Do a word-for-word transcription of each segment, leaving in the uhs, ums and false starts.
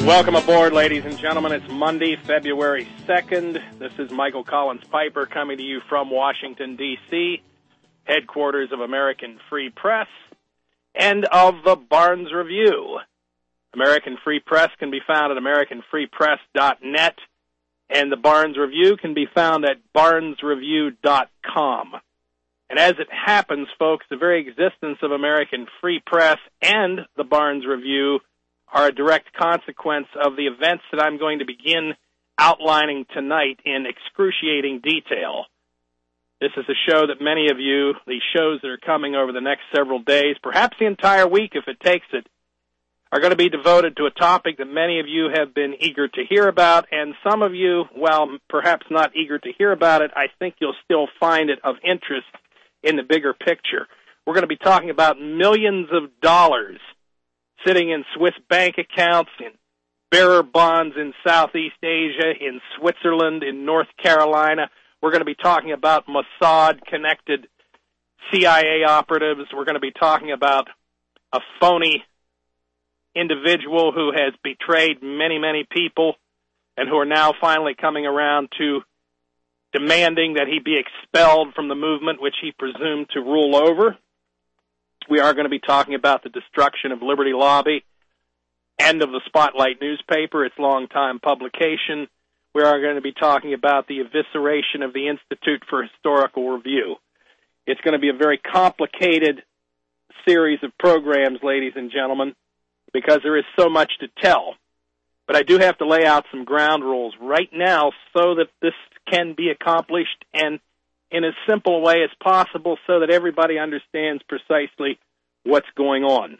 Welcome aboard, ladies and gentlemen. It's Monday, February second. This is Michael Collins Piper coming to you from Washington, D C, headquarters of American Free Press and of the Barnes Review. American Free Press can be found at american free press dot net, and the Barnes Review can be found at barnes review dot com. And as it happens, folks, the very existence of American Free Press and the Barnes Review are a direct consequence of the events that I'm going to begin outlining tonight in excruciating detail. This is a show that many of you, the shows that are coming over the next several days, perhaps the entire week if it takes it, are going to be devoted to a topic that many of you have been eager to hear about, and some of you, while perhaps not eager to hear about it, I think you'll still find it of interest in the bigger picture. We're going to be talking about millions of dollars sitting in Swiss bank accounts, in bearer bonds in Southeast Asia, in Switzerland, in North Carolina. We're going to be talking about Mossad-connected C I A operatives. We're going to be talking about a phony individual who has betrayed many, many people and who are now finally coming around to demanding that he be expelled from the movement which he presumed to rule over. We are going to be talking about the destruction of Liberty Lobby and of the Spotlight newspaper, its longtime publication. We are going to be talking about the evisceration of the Institute for Historical Review. It's going to be a very complicated series of programs, ladies and gentlemen, because there is so much to tell. But I do have to lay out some ground rules right now so that this can be accomplished and in as simple a way as possible so that everybody understands precisely what's going on.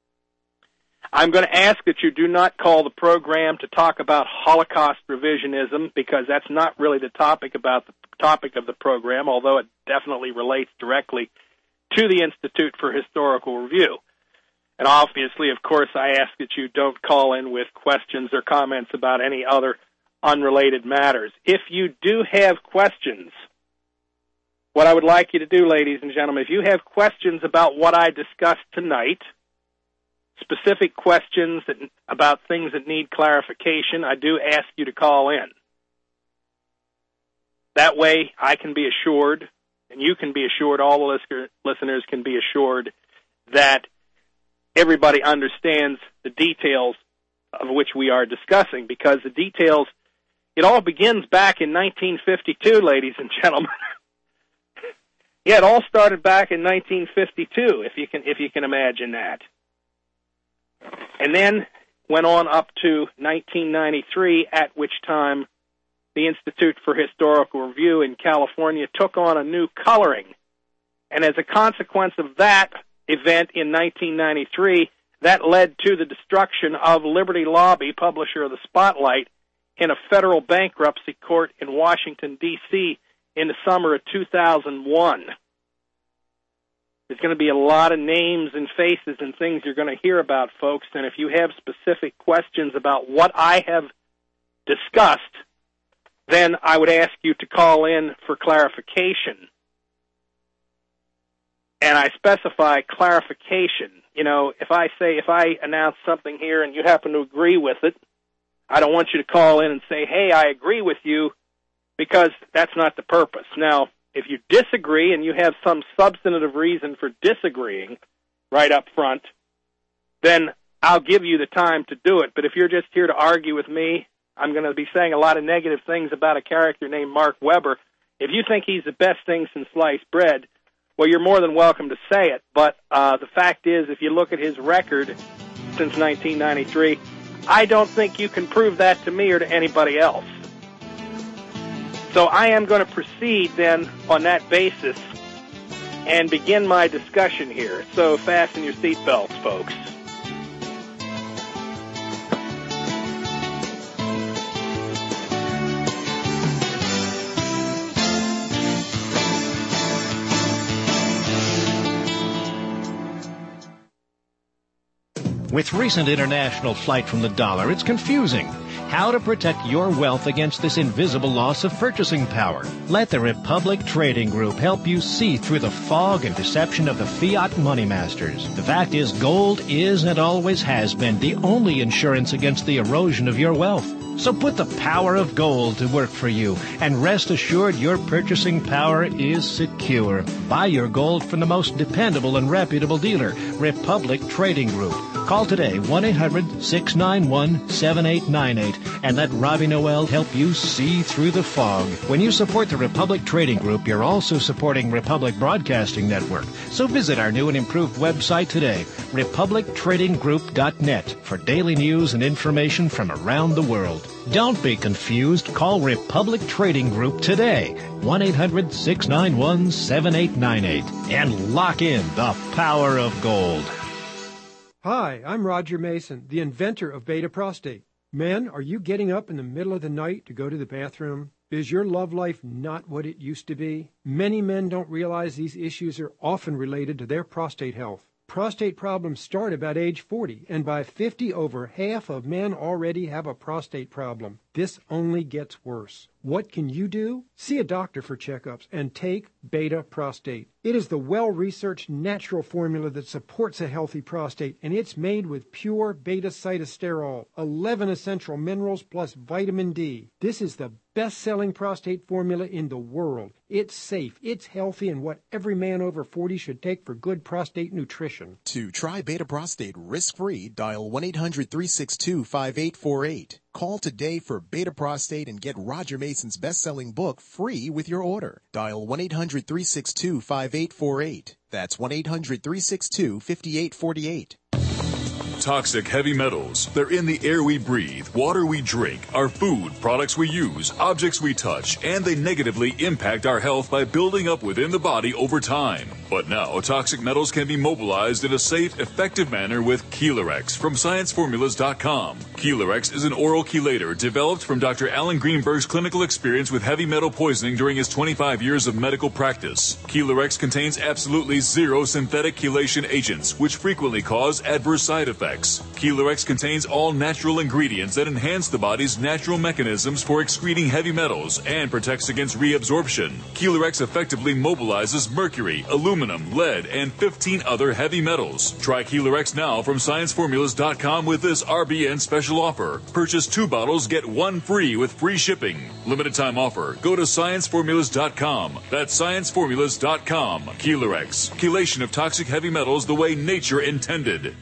I'm going to ask that you do not call the program to talk about Holocaust revisionism, because that's not really the topic about the topic of the program, although it definitely relates directly to the Institute for Historical Review. And obviously, of course, I ask that you don't call in with questions or comments about any other unrelated matters. If you do have questions, what I would like you to do, ladies and gentlemen, if you have questions about what I discussed tonight, specific questions that, about things that need clarification, I do ask you to call in. That way I can be assured, and you can be assured, all the listener, listeners can be assured, that everybody understands the details of which we are discussing, because the details, it all begins back in nineteen fifty-two, ladies and gentlemen. Yeah, it all started back in nineteen fifty-two, if you can if you can imagine that. And then went on up to nineteen ninety-three, at which time the Institute for Historical Review in California took on a new coloring. And as a consequence of that event in nineteen ninety-three, that led to the destruction of Liberty Lobby, publisher of the Spotlight, in a federal bankruptcy court in Washington, D C, in the summer of two thousand one. There's going to be a lot of names and faces and things you're going to hear about, folks, and if you have specific questions about what I have discussed, then I would ask you to call in for clarification. And I specify clarification. You know, if I say, if I announce something here and you happen to agree with it, I don't want you to call in and say, hey, I agree with you, because that's not the purpose. Now, if you disagree and you have some substantive reason for disagreeing right up front, then I'll give you the time to do it. But if you're just here to argue with me, I'm going to be saying a lot of negative things about a character named Mark Weber. If you think he's the best thing since sliced bread, well, you're more than welcome to say it. But uh, the fact is, if you look at his record since nineteen ninety-three, I don't think you can prove that to me or to anybody else. So I am going to proceed then on that basis and begin my discussion here. So fasten your seatbelts, folks. With recent international flight from the dollar, it's confusing. How to protect your wealth against this invisible loss of purchasing power. Let the Republic Trading Group help you see through the fog and deception of the fiat money masters. The fact is, gold is and always has been the only insurance against the erosion of your wealth. So put the power of gold to work for you, and rest assured your purchasing power is secure. Buy your gold from the most dependable and reputable dealer, Republic Trading Group. Call today, one eight hundred six nine one seven eight nine eight, and let Robbie Noel help you see through the fog. When you support the Republic Trading Group, you're also supporting Republic Broadcasting Network. So visit our new and improved website today, republic trading group dot net, for daily news and information from around the world. Don't be confused. Call Republic Trading Group today, one eight hundred six nine one seven eight nine eight, and lock in the power of gold. Hi, I'm Roger Mason, the inventor of Beta Prostate. Men, are you getting up in the middle of the night to go to the bathroom? Is your love life not what it used to be? Many men don't realize these issues are often related to their prostate health. Prostate problems start about age forty, and by fifty, over half of men already have a prostate problem. This only gets worse. What can you do? See a doctor for checkups and take Beta Prostate. It is the well-researched natural formula that supports a healthy prostate, and it's made with pure beta-cytosterol, eleven essential minerals plus vitamin D. This is the best-selling prostate formula in the world. It's safe, it's healthy, and what every man over forty should take for good prostate nutrition. To try Beta Prostate risk-free, dial one eight hundred three six two five eight four eight. Call today for Beta Prostate and get Roger Mason's best-selling book free with your order. Dial one eight hundred three six two five eight four eight. That's one eight hundred three six two five eight four eight. Toxic heavy metals. They're in the air we breathe, water we drink, our food, products we use, objects we touch, and they negatively impact our health by building up within the body over time. But now, toxic metals can be mobilized in a safe, effective manner with Chelarex from science formulas dot com. Chelarex is an oral chelator developed from Doctor Alan Greenberg's clinical experience with heavy metal poisoning during his twenty-five years of medical practice. Chelarex contains absolutely zero synthetic chelation agents, which frequently cause adverse side effects. Chelarex contains all natural ingredients that enhance the body's natural mechanisms for excreting heavy metals and protects against reabsorption. Chelarex effectively mobilizes mercury, aluminum, lead, and fifteen other heavy metals. Try Chelarex now from science formulas dot com with this R B N special offer. Purchase two bottles, get one free with free shipping. Limited time offer. Go to science formulas dot com. That's science formulas dot com. Chelarex. Chelation of toxic heavy metals the way nature intended.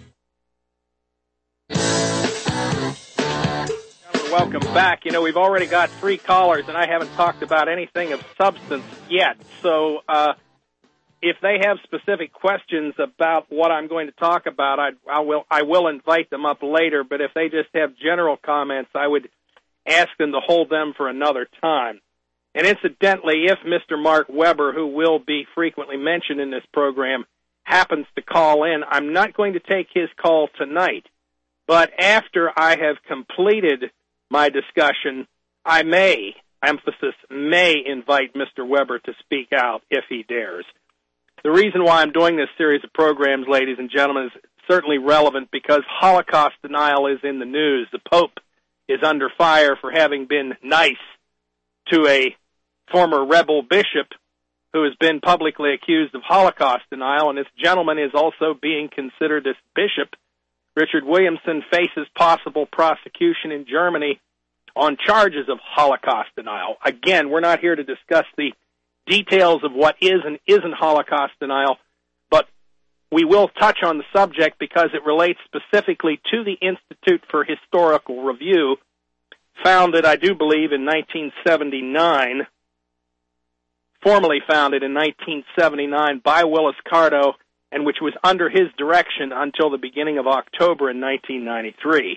Welcome back. You know, we've already got three callers, and I haven't talked about anything of substance yet. So uh, if they have specific questions about what I'm going to talk about, I, I will I will invite them up later. But if they just have general comments, I would ask them to hold them for another time. And incidentally, if Mister Mark Weber, who will be frequently mentioned in this program, happens to call in, I'm not going to take his call tonight. But after I have completed my discussion, I may, emphasis, may invite Mister Weber to speak out if he dares. The reason why I'm doing this series of programs, ladies and gentlemen, is certainly relevant because Holocaust denial is in the news. The Pope is under fire for having been nice to a former rebel bishop who has been publicly accused of Holocaust denial, and this gentleman is also being considered, this bishop, Richard Williamson, faces possible prosecution in Germany on charges of Holocaust denial. Again, we're not here to discuss the details of what is and isn't Holocaust denial, but we will touch on the subject because it relates specifically to the Institute for Historical Review, founded, I do believe, in nineteen seventy-nine, formally founded in nineteen seventy-nine by Willis Carto, and which was under his direction until the beginning of October in nineteen ninety-three.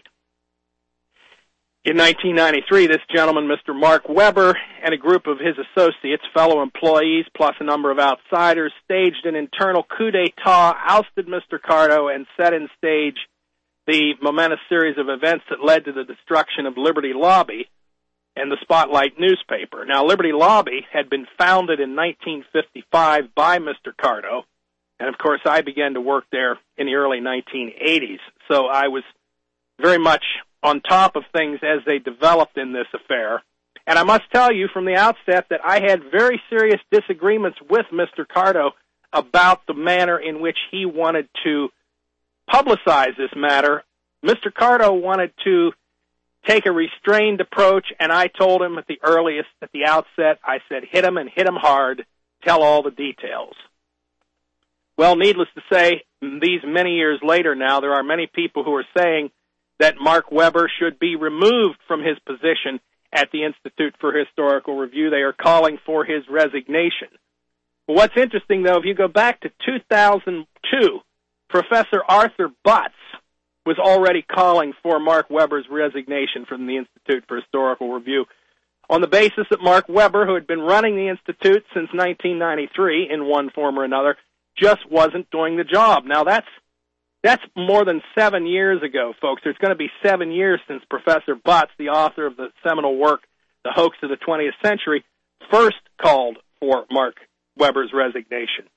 In nineteen ninety-three, this gentleman, Mister Mark Weber, and a group of his associates, fellow employees, plus a number of outsiders, staged an internal coup d'etat, ousted Mister Carto, and set in stage the momentous series of events that led to the destruction of Liberty Lobby and the Spotlight newspaper. Now, Liberty Lobby had been founded in nineteen fifty-five by Mister Carto, And, of course, I began to work there in the early nineteen eighties. So I was very much on top of things as they developed in this affair. And I must tell you from the outset that I had very serious disagreements with Mister Cardo about the manner in which he wanted to publicize this matter. Mister Cardo wanted to take a restrained approach, and I told him at the earliest, at the outset, I said, hit him and hit him hard, tell all the details. Well, needless to say, these many years later now, there are many people who are saying that Mark Weber should be removed from his position at the Institute for Historical Review. They are calling for his resignation. Well, what's interesting, though, if you go back to two thousand two, Professor Arthur Butts was already calling for Mark Weber's resignation from the Institute for Historical Review on the basis that Mark Weber, who had been running the Institute since nineteen ninety-three in one form or another, just wasn't doing the job. Now, that's that's more than seven years ago, folks. There's going to be seven years since Professor Butts, the author of the seminal work, The Hoax of the twentieth Century, first called for Mark Weber's resignation.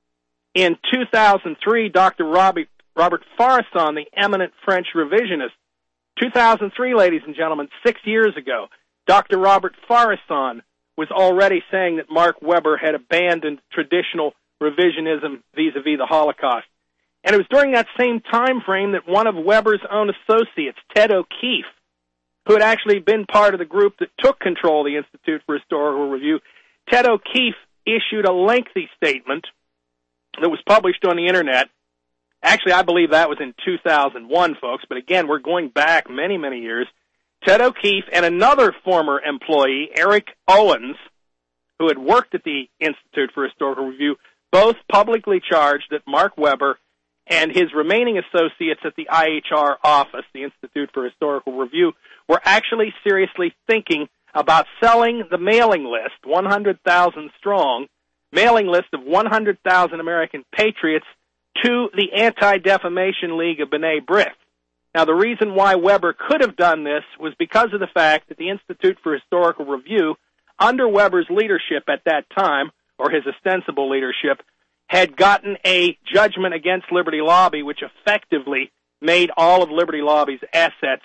In two thousand three, Doctor Robert, Robert Faurisson, the eminent French revisionist, two thousand three, ladies and gentlemen, six years ago, Doctor Robert Faurisson was already saying that Mark Weber had abandoned traditional revisionism vis-a-vis the Holocaust. And it was during that same time frame that one of Weber's own associates, Ted O'Keefe, who had actually been part of the group that took control of the Institute for Historical Review, Ted O'Keefe issued a lengthy statement that was published on the Internet. Actually, I believe that was in two thousand one, folks, but again, we're going back many, many years. Ted O'Keefe and another former employee, Eric Owens, who had worked at the Institute for Historical Review, both publicly charged that Mark Weber and his remaining associates at the I H R office, the Institute for Historical Review, were actually seriously thinking about selling the mailing list, one hundred thousand strong, mailing list of one hundred thousand American patriots to the Anti-Defamation League of B'nai B'rith. Now, the reason why Weber could have done this was because of the fact that the Institute for Historical Review, under Weber's leadership at that time, or his ostensible leadership, had gotten a judgment against Liberty Lobby, which effectively made all of Liberty Lobby's assets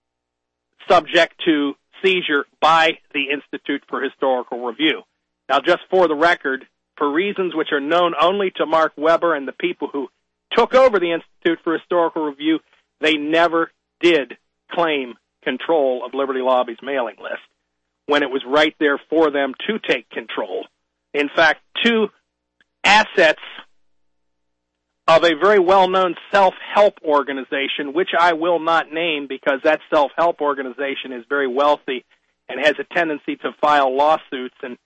subject to seizure by the Institute for Historical Review. Now, just for the record, for reasons which are known only to Mark Weber and the people who took over the Institute for Historical Review, they never did claim control of Liberty Lobby's mailing list when it was right there for them to take control. In fact, two assets of a very well-known self-help organization, which I will not name because that self-help organization is very wealthy and has a tendency to file lawsuits, and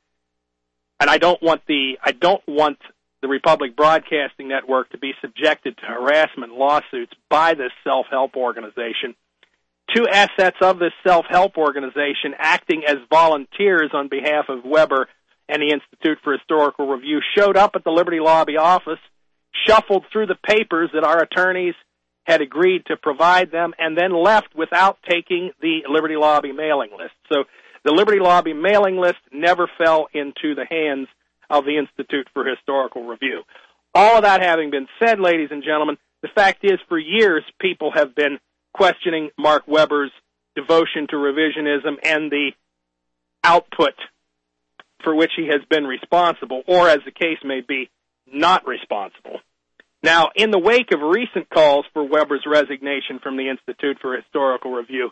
and I don't want the I don't want the Republic Broadcasting Network to be subjected to harassment lawsuits by this self-help organization. Two assets of this self-help organization acting as volunteers on behalf of Weber and the Institute for Historical Review showed up at the Liberty Lobby office, shuffled through the papers that our attorneys had agreed to provide them, and then left without taking the Liberty Lobby mailing list. So the Liberty Lobby mailing list never fell into the hands of the Institute for Historical Review. All of that having been said, ladies and gentlemen, the fact is for years people have been questioning Mark Weber's devotion to revisionism and the output for which he has been responsible, or as the case may be, not responsible. Now, in the wake of recent calls for Weber's resignation from the Institute for Historical Review,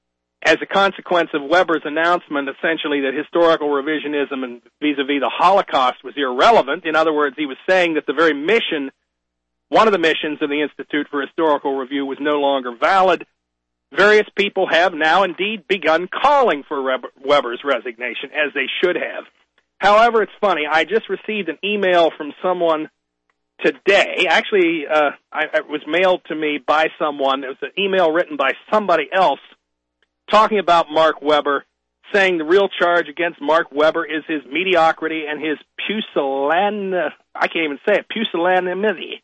as a consequence of Weber's announcement essentially that historical revisionism and vis-a-vis the Holocaust was irrelevant, in other words, he was saying that the very mission, one of the missions of the Institute for Historical Review was no longer valid, various people have now indeed begun calling for Weber's resignation, as they should have. However, it's funny, I just received an email from someone today. Actually, uh, I, it was mailed to me by someone. It was an email written by somebody else talking about Mark Weber, saying the real charge against Mark Weber is his mediocrity and his pusillan, I can't even say it, pusillanimity.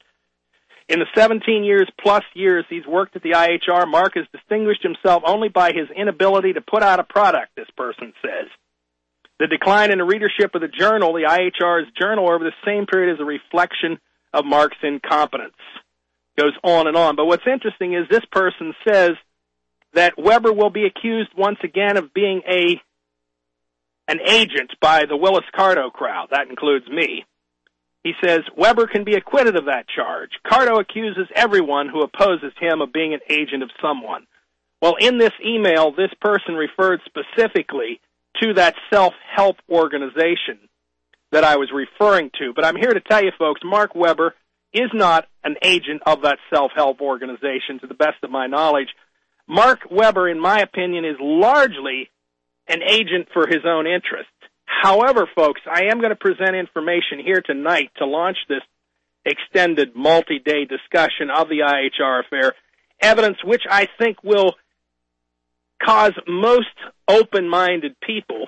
In the seventeen years plus years he's worked at the I H R, Mark has distinguished himself only by his inability to put out a product, this person says. The decline in the readership of the journal, the I H R's journal, over the same period is a reflection of Mark's incompetence. Goes on and on. But what's interesting is this person says that Weber will be accused once again of being a an agent by the Willis Carto crowd. That includes me. He says Weber can be acquitted of that charge. Carto accuses everyone who opposes him of being an agent of someone. Well, in this email, this person referred specifically to that self-help organization that I was referring to. But I'm here to tell you, folks, Mark Weber is not an agent of that self-help organization, to the best of my knowledge. Mark Weber, in my opinion, is largely an agent for his own interests. However, folks, I am going to present information here tonight to launch this extended multi-day discussion of the I H R affair, evidence which I think will cause most open-minded people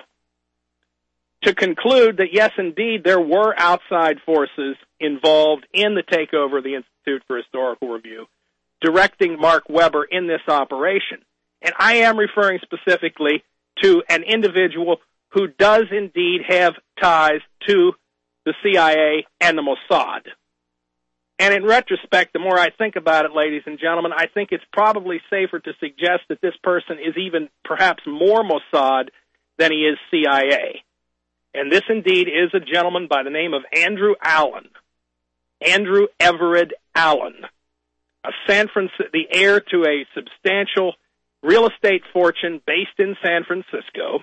to conclude that, yes, indeed, there were outside forces involved in the takeover of the Institute for Historical Review, directing Mark Weber in this operation. And I am referring specifically to an individual who does indeed have ties to the C I A and the Mossad. And in retrospect, the more I think about it, ladies and gentlemen, I think it's probably safer to suggest that this person is even perhaps more Mossad than he is C I A. And this indeed is a gentleman by the name of Andrew Allen, Andrew Everett Allen, a San Francisco, the heir to a substantial real estate fortune based in San Francisco.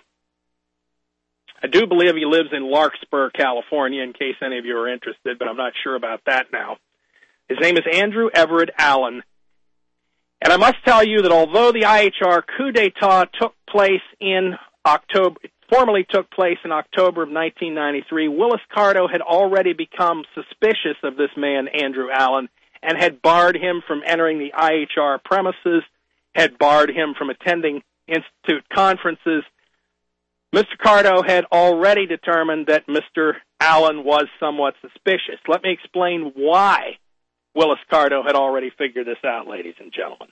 I do believe he lives in Larkspur, California, in case any of you are interested, but I'm not sure about that now. His name is Andrew Everett Allen. And I must tell you that although the I H R coup d'etat took place in October, formally took place in October of nineteen ninety-three, Willis Carto had already become suspicious of this man, Andrew Allen, and had barred him from entering the I H R premises, had barred him from attending Institute conferences. Mister Carto had already determined that Mister Allen was somewhat suspicious. Let me explain why Willis Carto had already figured this out, ladies and gentlemen.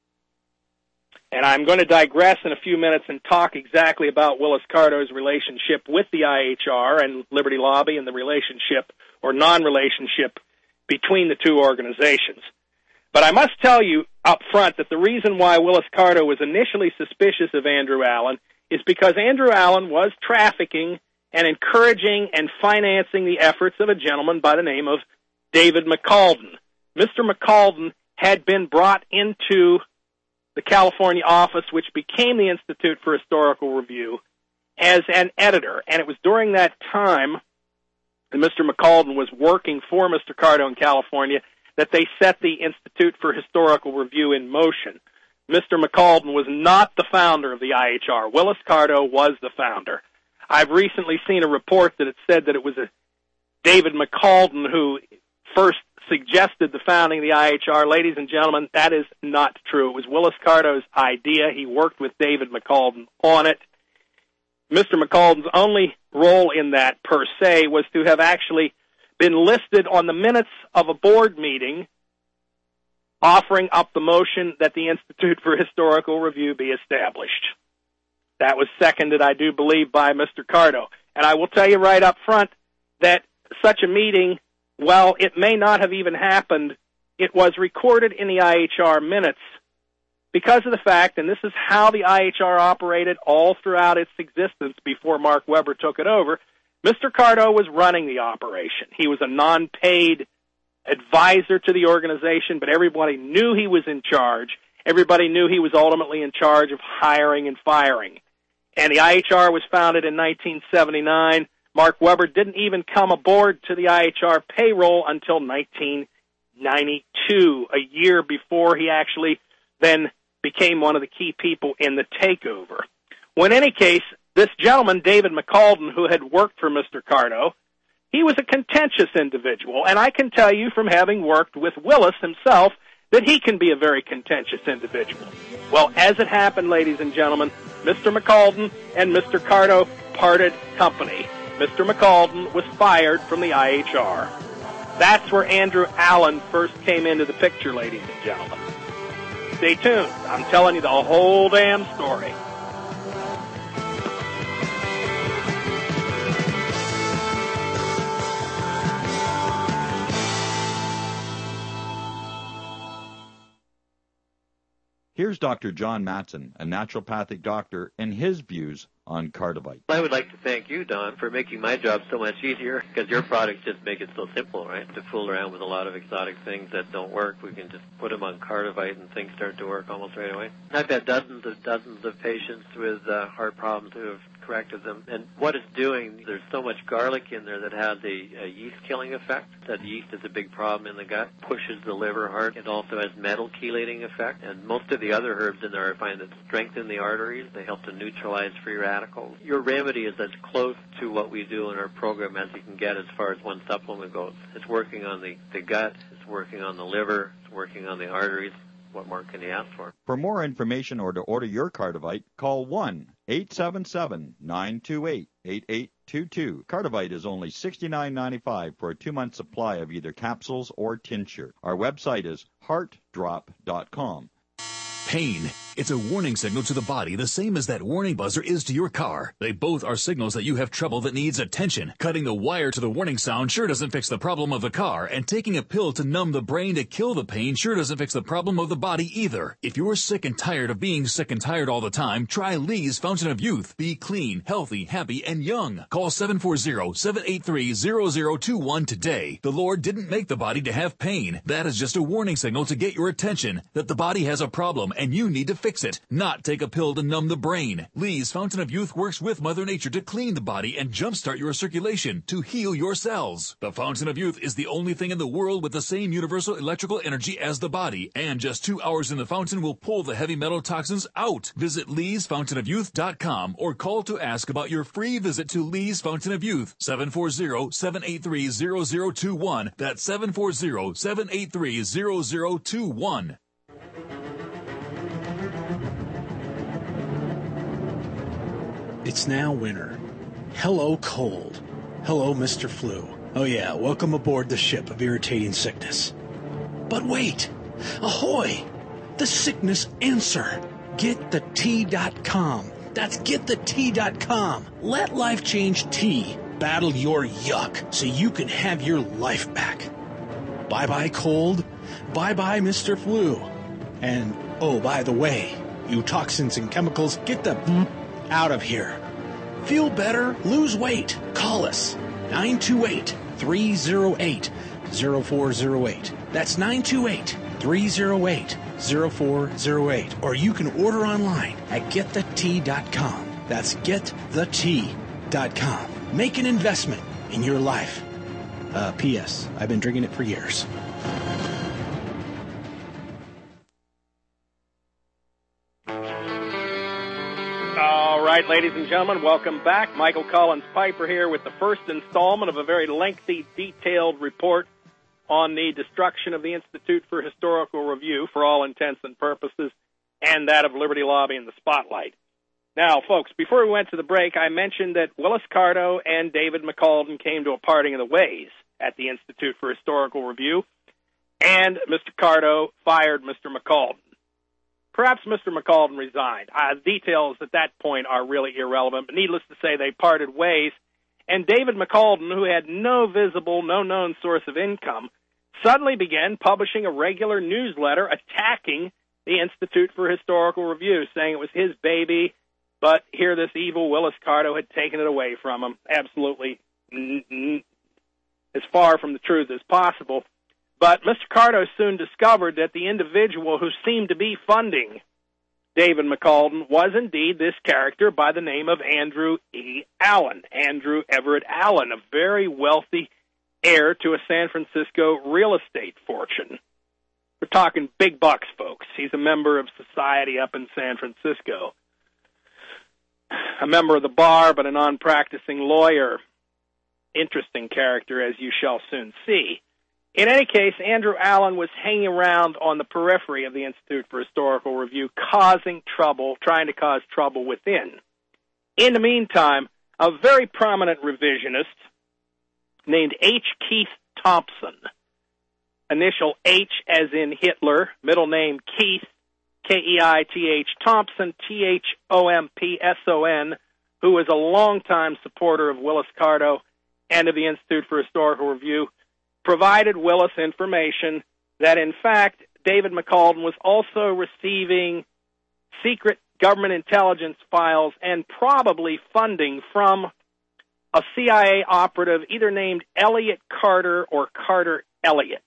And I'm going to digress in a few minutes and talk exactly about Willis Carto's relationship with the I H R and Liberty Lobby and the relationship or non-relationship between the two organizations. But I must tell you up front that the reason why Willis Carto was initially suspicious of Andrew Allen is because Andrew Allen was trafficking and encouraging and financing the efforts of a gentleman by the name of David McCalden. Mister McCalden had been brought into the California office, which became the Institute for Historical Review, as an editor. And it was during that time that Mister McCalden was working for Mister Carto in California that they set the Institute for Historical Review in motion. Mister McCalden was not the founder of the I H R. Willis Carto was the founder. I've recently seen a report that it said that it was a David McCalden who first suggested the founding of the I H R. Ladies and gentlemen, that is not true. It was Willis Carto's idea. He worked with David McCalden on it. Mister McCalden's only role in that, per se, was to have actually been listed on the minutes of a board meeting offering up the motion that the Institute for Historical Review be established. That was seconded, I do believe, by Mister Carto. And I will tell you right up front that such a meeting, while it may not have even happened, it was recorded in the I H R minutes because of the fact, and this is how the I H R operated all throughout its existence before Mark Weber took it over, Mister Carto was running the operation. He was a non-paid advisor to the organization, but everybody knew he was in charge. Everybody knew he was ultimately in charge of hiring and firing. And the I H R was founded in nineteen seventy-nine. Mark Weber didn't even come aboard to the I H R payroll until nineteen ninety-two, a year before he actually then became one of the key people in the takeover. Well, in any case, this gentleman, David McCalden, who had worked for Mister Carto, he was a contentious individual, and I can tell you from having worked with Willis himself that he can be a very contentious individual. Well, as it happened, ladies and gentlemen, Mister McCalden and Mister Carto parted company. Mister McCalden was fired from the I H R. That's where Andrew Allen first came into the picture, ladies and gentlemen. Stay tuned. I'm telling you the whole damn story. Here's Doctor John Matson, a naturopathic doctor, and his views on Cardivite. I would like to thank you, Don, for making my job so much easier, because your products just make it so simple, right? To fool around with a lot of exotic things that don't work, we can just put them on Cardivite and things start to work almost right away. I've had dozens of dozens of patients with uh, heart problems who have corrected them. And what it's doing, there's so much garlic in there that has a, a yeast-killing effect. That yeast is a big problem in the gut, pushes the liver hard. It also has metal chelating effect. And most of the other herbs in there I find that strengthen the arteries. They help to neutralize free radicals. Your remedy is as close to what we do in our program as you can get as far as one supplement goes. It's working on the, the gut, it's working on the liver, it's working on the arteries. What more can you ask for? For more information or to order your Cardivite, call one eight seven seven, nine two eight, eight eight two two. Cardivite is only sixty-nine ninety-five for a two-month supply of either capsules or tincture. Our website is heart drop dot com. Pain. It's a warning signal to the body, the same as that warning buzzer is to your car. They both are signals that you have trouble that needs attention. Cutting the wire to the warning sound sure doesn't fix the problem of the car, and taking a pill to numb the brain to kill the pain sure doesn't fix the problem of the body either. If you're sick and tired of being sick and tired all the time, try Lee's Fountain of Youth. Be clean, healthy, happy, and young. Call seven four zero, seven eight three, zero zero two one today. The Lord didn't make the body to have pain. That is just a warning signal to get your attention that the body has a problem and you need to fix it, not take a pill to numb the brain. Lee's Fountain of Youth works with Mother Nature to clean the body and jumpstart your circulation to heal your cells. The Fountain of Youth is the only thing in the world with the same universal electrical energy as the body, and just two hours in the fountain will pull the heavy metal toxins out. Visit lees fountain of youth dot com or call to ask about your free visit to Lee's Fountain of Youth, seven four zero, seven eight three, zero zero two one. That's seven four zero, seven eight three, zero zero two one. It's now winter. Hello, cold. Hello, Mister Flu. Oh yeah, welcome aboard the ship of irritating sickness. But wait! Ahoy! The sickness answer! get the tea dot com. That's get the tea dot com. Let Life Change Tea battle your yuck so you can have your life back. Bye-bye, cold. Bye-bye, Mister Flu. And, oh, by the way, you toxins and chemicals, get the out of here. Feel better? Lose weight? Call us. nine two eight, three oh eight, oh four oh eight. That's nine two eight, three oh eight, oh four oh eight. Or you can order online at get the tea dot com. That's get the tea dot com. Make an investment in your life. Uh, P S. I've been drinking it for years. All right, ladies and gentlemen, welcome back. Michael Collins Piper here with the first installment of a very lengthy, detailed report on the destruction of the Institute for Historical Review, for all intents and purposes, and that of Liberty Lobby in the spotlight. Now, folks, before we went to the break, I mentioned that Willis Carto and David McCaldon came to a parting of the ways at the Institute for Historical Review, and Mister Carto fired Mister McCaldon. Perhaps Mister McCaldon resigned. Uh, details at that point are really irrelevant, but needless to say, they parted ways, and David McCaldon, who had no visible, no known source of income, suddenly began publishing a regular newsletter attacking the Institute for Historical Review, saying it was his baby, but here this evil Willis Carto had taken it away from him. Absolutely as far from the truth as possible. But Mister Carto soon discovered that the individual who seemed to be funding David McCaldon was indeed this character by the name of Andrew E. Allen, Andrew Everett Allen, a very wealthy heir to a San Francisco real estate fortune. We're talking big bucks, folks. He's a member of society up in San Francisco. A member of the bar, but a non-practicing lawyer. Interesting character, as you shall soon see. In any case, Andrew Allen was hanging around on the periphery of the Institute for Historical Review, causing trouble, trying to cause trouble within. In the meantime, a very prominent revisionist named H. Keith Thompson, initial H as in Hitler, middle name Keith, K E I T H Thompson, T H O M P S O N, who was a longtime supporter of Willis Carto and of the Institute for Historical Review, provided Willis information that, in fact, David McCalden was also receiving secret government intelligence files and probably funding from a C I A operative either named Elliot Carter or Carter Elliott.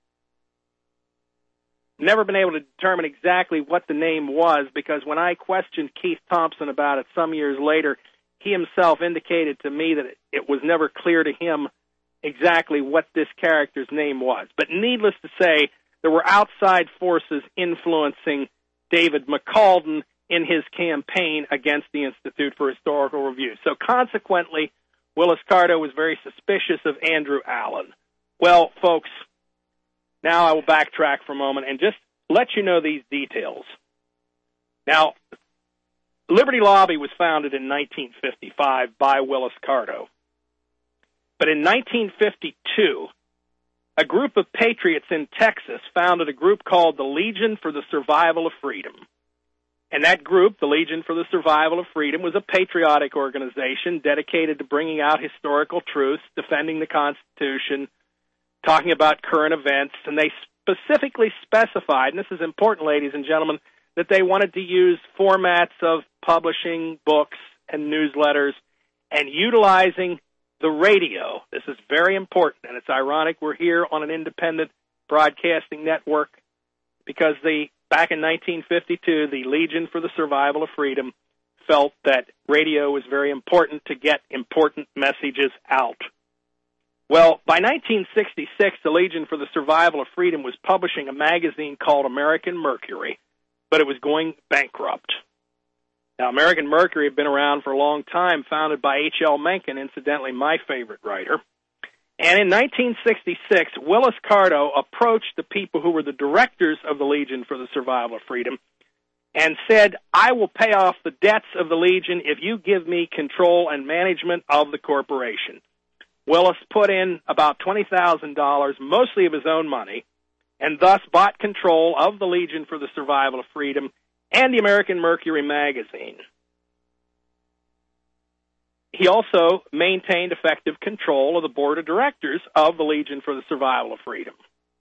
Never been able to determine exactly what the name was, because when I questioned Keith Thompson about it some years later, he himself indicated to me that it was never clear to him exactly what this character's name was. But needless to say, there were outside forces influencing David McCalden in his campaign against the Institute for Historical Review. So consequently, Willis Carto was very suspicious of Andrew Allen. Well, folks, now I will backtrack for a moment and just let you know these details. Now, Liberty Lobby was founded in nineteen fifty-five by Willis Carto. But in nineteen fifty-two, a group of patriots in Texas founded a group called the Legion for the Survival of Freedom. And that group, the Legion for the Survival of Freedom, was a patriotic organization dedicated to bringing out historical truths, defending the Constitution, talking about current events, and they specifically specified, and this is important, ladies and gentlemen, that they wanted to use formats of publishing books and newsletters and utilizing the radio. This is very important, and it's ironic we're here on an independent broadcasting network because the back in nineteen fifty-two, the Legion for the Survival of Freedom felt that radio was very important to get important messages out. Well, by nineteen sixty-six, the Legion for the Survival of Freedom was publishing a magazine called American Mercury, but it was going bankrupt. Now, American Mercury had been around for a long time, founded by H L Mencken, incidentally my favorite writer. And in nineteen sixty-six, Willis Carto approached the people who were the directors of the Legion for the Survival of Freedom and said, I will pay off the debts of the Legion if you give me control and management of the corporation. Willis put in about twenty thousand dollars, mostly of his own money, and thus bought control of the Legion for the Survival of Freedom and the American Mercury magazine. He also maintained effective control of the board of directors of the Legion for the Survival of Freedom.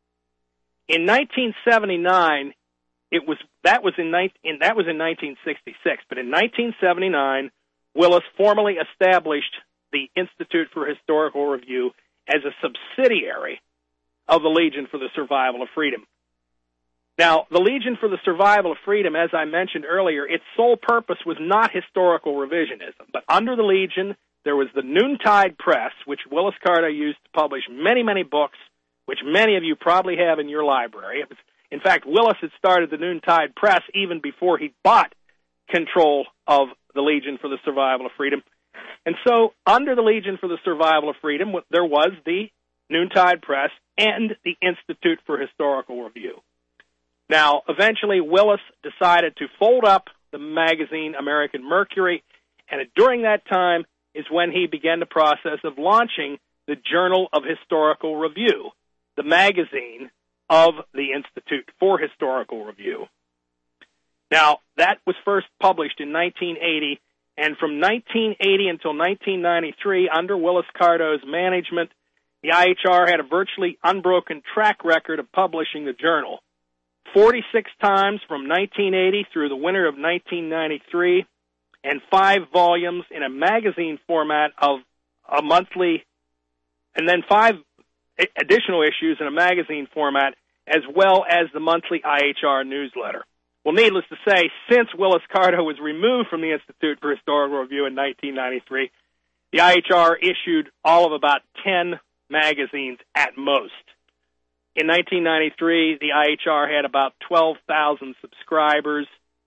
In nineteen seventy-nine, it was that was in, in that was in nineteen sixty-six, but in nineteen seventy-nine, Willis formally established the Institute for Historical Review as a subsidiary of the Legion for the Survival of Freedom. Now, the Legion for the Survival of Freedom, as I mentioned earlier, its sole purpose was not historical revisionism, but under the Legion, there was the Noontide Press, which Willis Carto used to publish many, many books, which many of you probably have in your library. In fact, Willis had started the Noontide Press even before he bought control of the Legion for the Survival of Freedom. And so, under the Legion for the Survival of Freedom, there was the Noontide Press and the Institute for Historical Review. Now, eventually, Willis decided to fold up the magazine American Mercury, and during that time is when he began the process of launching the Journal of Historical Review, the magazine of the Institute for Historical Review. Now, that was first published in nineteen eighty, and from nineteen eighty until nineteen ninety-three, under Willis Carto's management, the I H R had a virtually unbroken track record of publishing the journal. forty-six times from nineteen eighty through the winter of nineteen ninety-three, and five volumes in a magazine format of a monthly, and then five additional issues in a magazine format, as well as the monthly I H R newsletter. Well, needless to say, since Willis Carto was removed from the Institute for Historical Review in nineteen ninety-three, the I H R issued all of about ten magazines at most. In nineteen ninety-three, the I H R had about twelve thousand subscribers.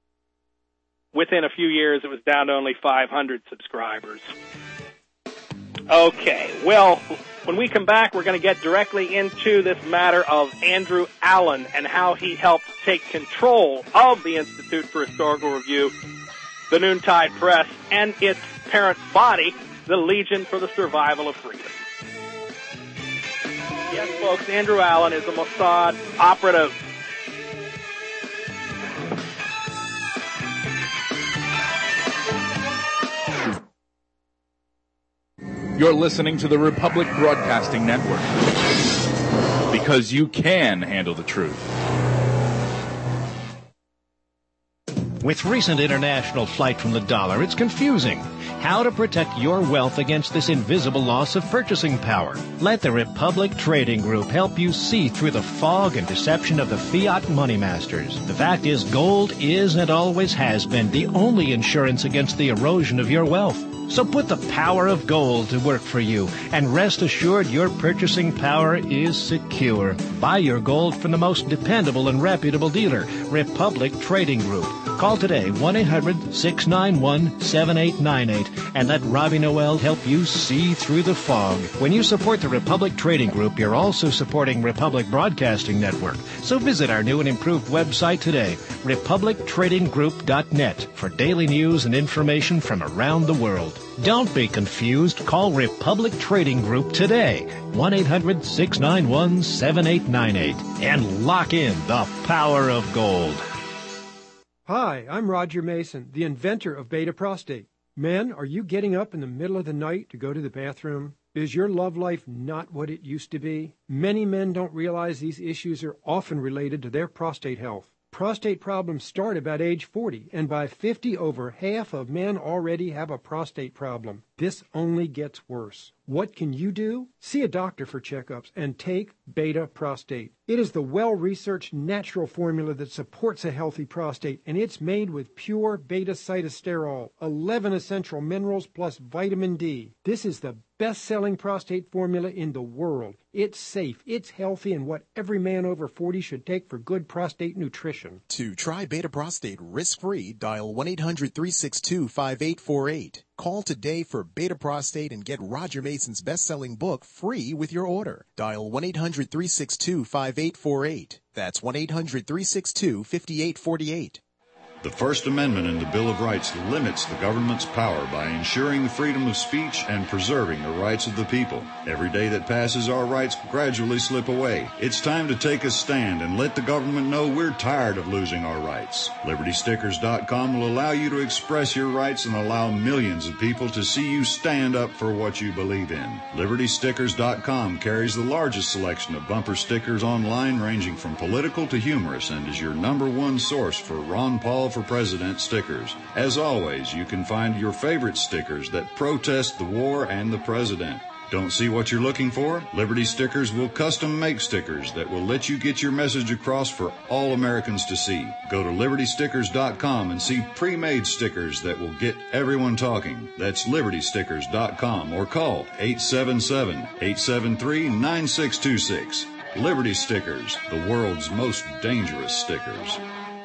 Within a few years, it was down to only five hundred subscribers. Okay, well, when we come back, we're going to get directly into this matter of Andrew Allen and how he helped take control of the Institute for Historical Review, the Noontide Press, and its parent body, the Legion for the Survival of Freedom. Yes, folks, Andrew Allen is a Mossad operative. You're listening to the Republic Broadcasting Network, because you can handle the truth. With recent international flight from the dollar, it's confusing. How to protect your wealth against this invisible loss of purchasing power. Let the Republic Trading Group help you see through the fog and deception of the fiat money masters. The fact is, gold is and always has been the only insurance against the erosion of your wealth. So put the power of gold to work for you, and rest assured your purchasing power is secure. Buy your gold from the most dependable and reputable dealer, Republic Trading Group. Call today, one eight hundred, six nine one, seven eight nine eight, and let Robbie Noel help you see through the fog. When you support the Republic Trading Group, you're also supporting Republic Broadcasting Network. So visit our new and improved website today, republic trading group dot net, for daily news and information from around the world. Don't be confused. Call Republic Trading Group today, one eight hundred, six nine one, seven eight nine eight, and lock in the power of gold. Hi, I'm Roger Mason, the inventor of Beta Prostate. Men, are you getting up in the middle of the night to go to the bathroom? Is your love life not what it used to be? Many men don't realize these issues are often related to their prostate health. Prostate problems start about age forty, and by fifty, over half of men already have a prostate problem. This only gets worse. What can you do? See a doctor for checkups and take Beta Prostate. It is the well-researched natural formula that supports a healthy prostate, and it's made with pure beta-cytosterol, eleven essential minerals plus vitamin D. This is the best-selling prostate formula in the world. It's safe, it's healthy, and what every man over forty should take for good prostate nutrition. To try Beta Prostate risk-free, dial one eight hundred, three six two, five eight four eight. Call today for Beta Prostate and get Roger Mason's best-selling book free with your order. Dial one eight hundred, three six two, five eight four eight. That's one eight hundred, three six two, five eight four eight. The First Amendment in the Bill of Rights limits the government's power by ensuring the freedom of speech and preserving the rights of the people. Every day that passes, our rights gradually slip away. It's time to take a stand and let the government know we're tired of losing our rights. Liberty Stickers dot com will allow you to express your rights and allow millions of people to see you stand up for what you believe in. Liberty Stickers dot com carries the largest selection of bumper stickers online, ranging from political to humorous, and is your number one source for Ron Paul for President stickers. As always, you can find your favorite stickers that protest the war and the president. Don't see what you're looking for? Liberty Stickers will custom make stickers that will let you get your message across for all Americans to see. Go to Liberty Stickers dot com and see pre-made stickers that will get everyone talking. That's Liberty Stickers dot com, or call eight seven seven, eight seven three, nine six two six. Liberty Stickers, the world's most dangerous stickers.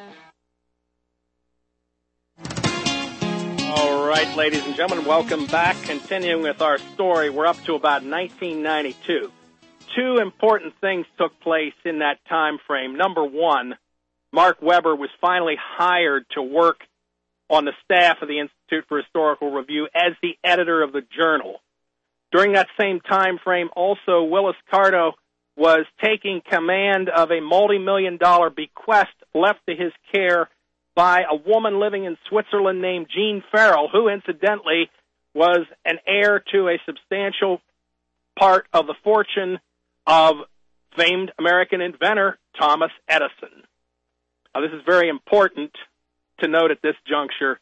All right, ladies and gentlemen, welcome back. Continuing with our story, we're up to about nineteen ninety-two. Two important things took place in that time frame. Number one, Mark Weber was finally hired to work on the staff of the Institute for Historical Review as the editor of the journal. During that same time frame, also, Willis Carto was taking command of a multi-million dollar bequest left to his care by a woman living in Switzerland named Jean Farrell, who, incidentally, was an heir to a substantial part of the fortune of famed American inventor Thomas Edison. Now, this is very important to note at this juncture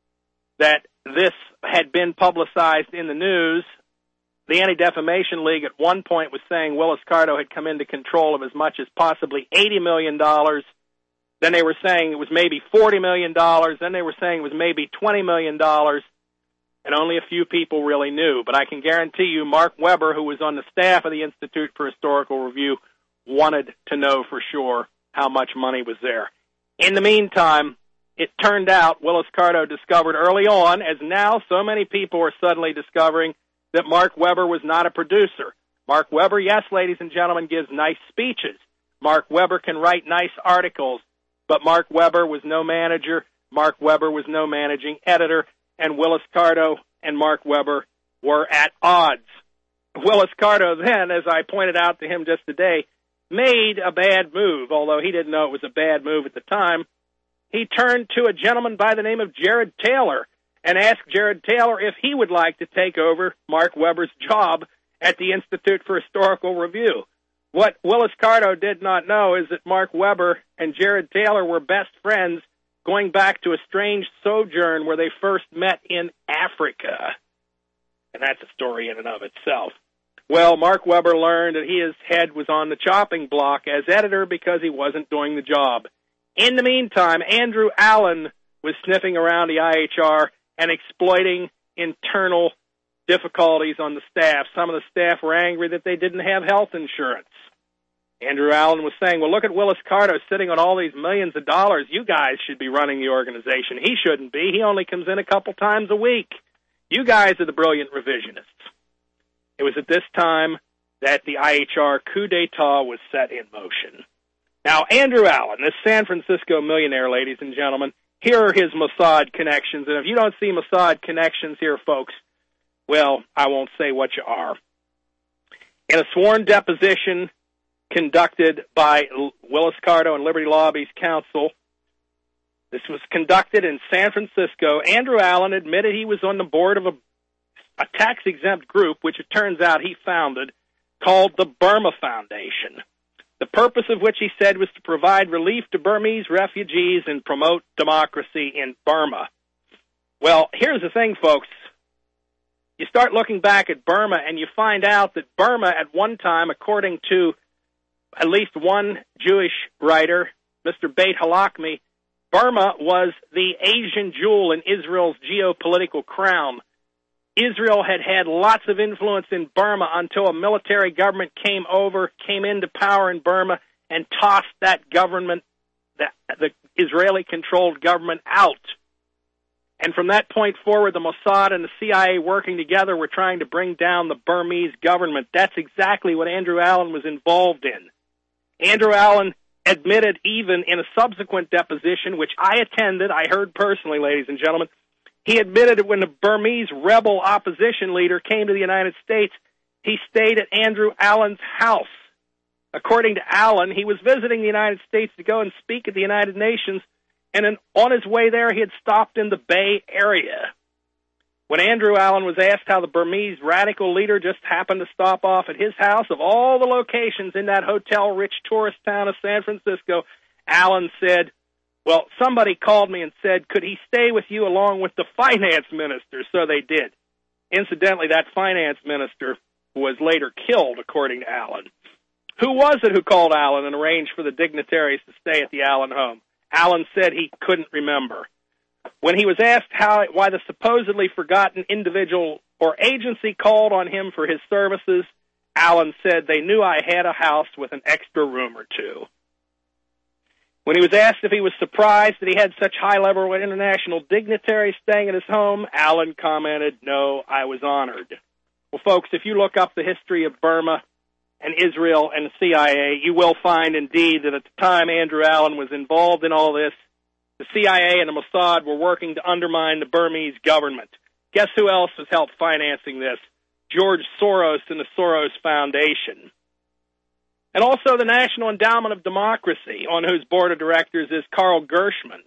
that this had been publicized in the news. The Anti-Defamation League at one point was saying Willis Carto had come into control of as much as possibly eighty million dollars. Then they were saying it was maybe forty million dollars. Then they were saying it was maybe twenty million dollars. And only a few people really knew. But I can guarantee you Mark Weber, who was on the staff of the Institute for Historical Review, wanted to know for sure how much money was there. In the meantime, it turned out Willis Carto discovered early on, as now so many people are suddenly discovering, that Mark Weber was not a producer. Mark Weber, yes, ladies and gentlemen, gives nice speeches. Mark Weber can write nice articles. But Mark Weber was no manager. Mark Weber was no managing editor. And Willis Carto and Mark Weber were at odds. Willis Carto then, as I pointed out to him just today, made a bad move, although he didn't know it was a bad move at the time. He turned to a gentleman by the name of Jared Taylor and asked Jared Taylor if he would like to take over Mark Weber's job at the Institute for Historical Review. What Willis Carto did not know is that Mark Weber and Jared Taylor were best friends going back to a strange sojourn where they first met in Africa. And that's a story in and of itself. Well, Mark Webber learned that his head was on the chopping block as editor because he wasn't doing the job. In the meantime, Andrew Allen was sniffing around the I H R and exploiting internal difficulties on the staff. Some of the staff were angry that they didn't have health insurance. Andrew Allen was saying, well, look at Willis Carto sitting on all these millions of dollars. You guys should be running the organization. He shouldn't be. He only comes in a couple times a week. You guys are the brilliant revisionists. It was at this time that the I H R coup d'etat was set in motion. Now, Andrew Allen, this San Francisco millionaire, ladies and gentlemen, here are his Mossad connections. And if you don't see Mossad connections here, folks, well, I won't say what you are. In a sworn deposition conducted by Willis Carto and Liberty Lobby's counsel, this was conducted in San Francisco. Andrew Allen admitted he was on the board of a, a tax-exempt group, which it turns out he founded, called the Burma Foundation, the purpose of which he said was to provide relief to Burmese refugees and promote democracy in Burma. Well, here's the thing, folks. You start looking back at Burma, and you find out that Burma at one time, according to at least one Jewish writer, Mister Beit Halakmi, Burma was the Asian jewel in Israel's geopolitical crown. Israel had had lots of influence in Burma until a military government came over, came into power in Burma, and tossed that government, the, the Israeli-controlled government, out. And from that point forward, the Mossad and the C I A working together were trying to bring down the Burmese government. That's exactly what Andrew Allen was involved in. Andrew Allen admitted even in a subsequent deposition, which I attended, I heard personally, ladies and gentlemen, he admitted that when the Burmese rebel opposition leader came to the United States, he stayed at Andrew Allen's house. According to Allen, he was visiting the United States to go and speak at the United Nations, and in, on his way there, he had stopped in the Bay Area. When Andrew Allen was asked how the Burmese radical leader just happened to stop off at his house, of all the locations in that hotel-rich tourist town of San Francisco, Allen said, well, somebody called me and said, could he stay with you along with the finance minister? So they did. Incidentally, that finance minister was later killed, according to Allen. Who was it who called Allen and arranged for the dignitaries to stay at the Allen home? Allen said he couldn't remember. When he was asked how, why the supposedly forgotten individual or agency called on him for his services, Allen said, they knew I had a house with an extra room or two. When he was asked if he was surprised that he had such high-level international dignitaries staying at his home, Allen commented, no, I was honored. Well, folks, if you look up the history of Burma and Israel and the C I A, you will find indeed that at the time Andrew Allen was involved in all this, the C I A and the Mossad were working to undermine the Burmese government. Guess who else has helped financing this? George Soros and the Soros Foundation. And also the National Endowment of Democracy, on whose board of directors is Carl Gershman,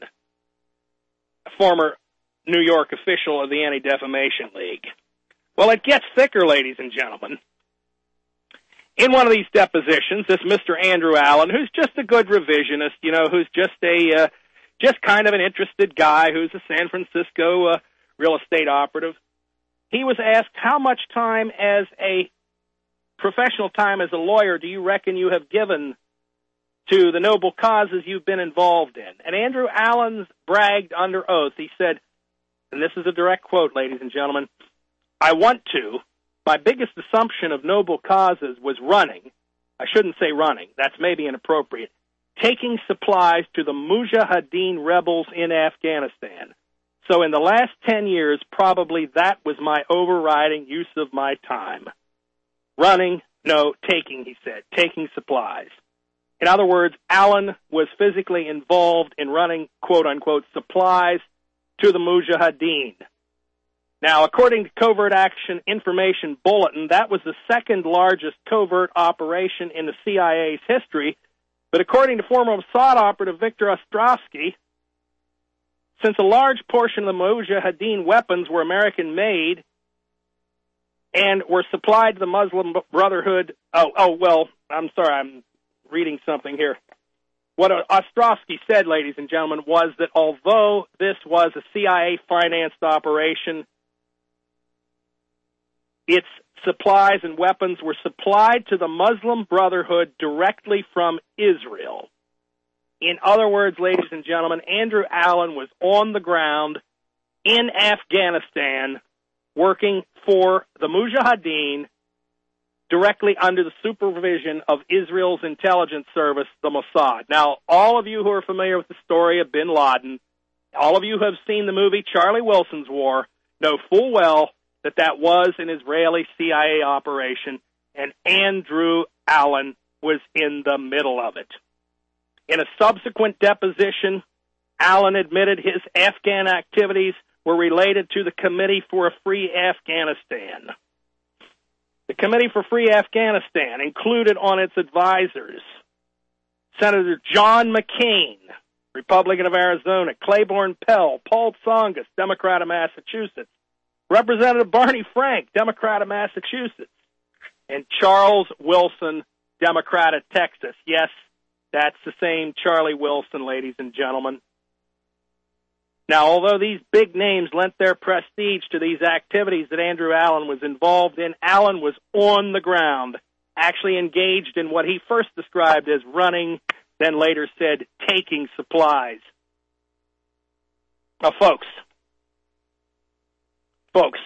a former New York official of the Anti-Defamation League. Well, it gets thicker, ladies and gentlemen. In one of these depositions, this Mister Andrew Allen, who's just a good revisionist, you know, who's just a... Uh, just kind of an interested guy who's a San Francisco uh, real estate operative. He was asked, how much time as a professional time as a lawyer do you reckon you have given to the noble causes you've been involved in? And Andrew Allen bragged under oath. He said, and this is a direct quote, ladies and gentlemen, I want to. My biggest assumption of noble causes was running. I shouldn't say running. That's maybe inappropriate. Taking supplies to the Mujahideen rebels in Afghanistan. So in the last ten years, probably that was my overriding use of my time. Running, no, taking, he said, taking supplies. In other words, Allen was physically involved in running, quote-unquote, supplies to the Mujahideen. Now, according to Covert Action Information Bulletin, that was the second largest covert operation in the C I A's history. But according to former Mossad operative Victor Ostrovsky, since a large portion of the Mujahideen weapons were American-made and were supplied to the Muslim Brotherhood, oh, oh, well, I'm sorry, I'm reading something here. What Ostrovsky said, ladies and gentlemen, was that although this was a C I A-financed operation, its supplies and weapons were supplied to the Muslim Brotherhood directly from Israel. In other words, ladies and gentlemen, Andrew Allen was on the ground in Afghanistan working for the Mujahideen directly under the supervision of Israel's intelligence service, the Mossad. Now, all of you who are familiar with the story of bin Laden, all of you who have seen the movie Charlie Wilson's War, know full well that that was an Israeli C I A operation, and Andrew Allen was in the middle of it. In a subsequent deposition, Allen admitted his Afghan activities were related to the Committee for a Free Afghanistan. The Committee for Free Afghanistan included on its advisors Senator John McCain, Republican of Arizona, Claiborne Pell, Paul Tsongas, Democrat of Massachusetts, Representative Barney Frank, Democrat of Massachusetts, and Charles Wilson, Democrat of Texas. Yes, that's the same Charlie Wilson, ladies and gentlemen. Now, although these big names lent their prestige to these activities that Andrew Allen was involved in, Allen was on the ground, actually engaged in what he first described as running, then later said taking supplies. Now, folks, folks,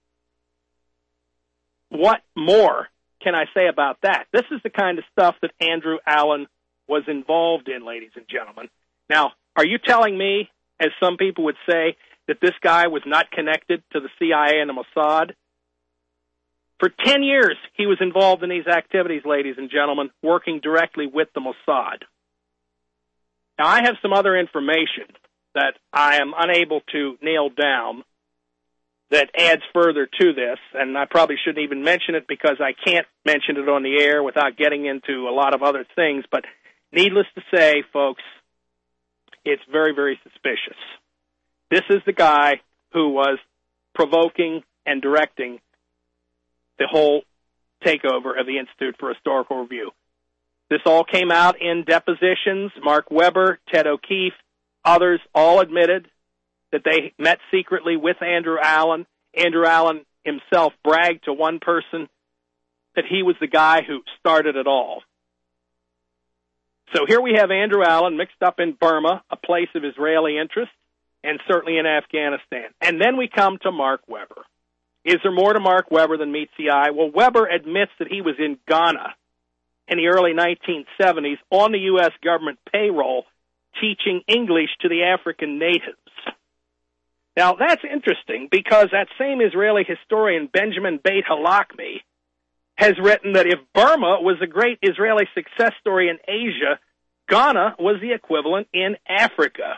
what more can I say about that? This is the kind of stuff that Andrew Allen was involved in, ladies and gentlemen. Now, are you telling me, as some people would say, that this guy was not connected to the C I A and the Mossad? For ten years, he was involved in these activities, ladies and gentlemen, working directly with the Mossad. Now, I have some other information that I am unable to nail down that adds further to this, and I probably shouldn't even mention it because I can't mention it on the air without getting into a lot of other things. But needless to say, folks, it's very, very suspicious. This is the guy who was provoking and directing the whole takeover of the Institute for Historical Review. This all came out in depositions. Mark Weber, Ted O'Keefe, others all admitted that they met secretly with Andrew Allen. Andrew Allen himself bragged to one person that he was the guy who started it all. So here we have Andrew Allen mixed up in Burma, a place of Israeli interest, and certainly in Afghanistan. And then we come to Mark Weber. Is there more to Mark Weber than meets the eye? Well, Weber admits that he was in Ghana in the early nineteen seventies on the U S government payroll teaching English to the African natives. Now, that's interesting because that same Israeli historian, Benjamin Beit Halakmi, has written that if Burma was a great Israeli success story in Asia, Ghana was the equivalent in Africa.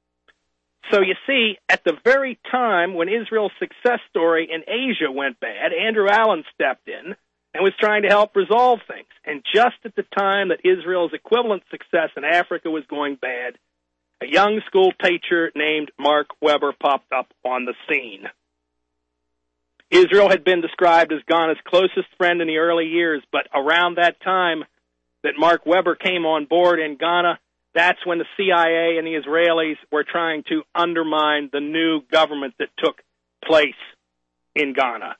So you see, at the very time when Israel's success story in Asia went bad, Andrew Allen stepped in and was trying to help resolve things. And just at the time that Israel's equivalent success in Africa was going bad, a young school teacher named Mark Weber popped up on the scene. Israel had been described as Ghana's closest friend in the early years, but around that time that Mark Weber came on board in Ghana, that's when the C I A and the Israelis were trying to undermine the new government that took place in Ghana.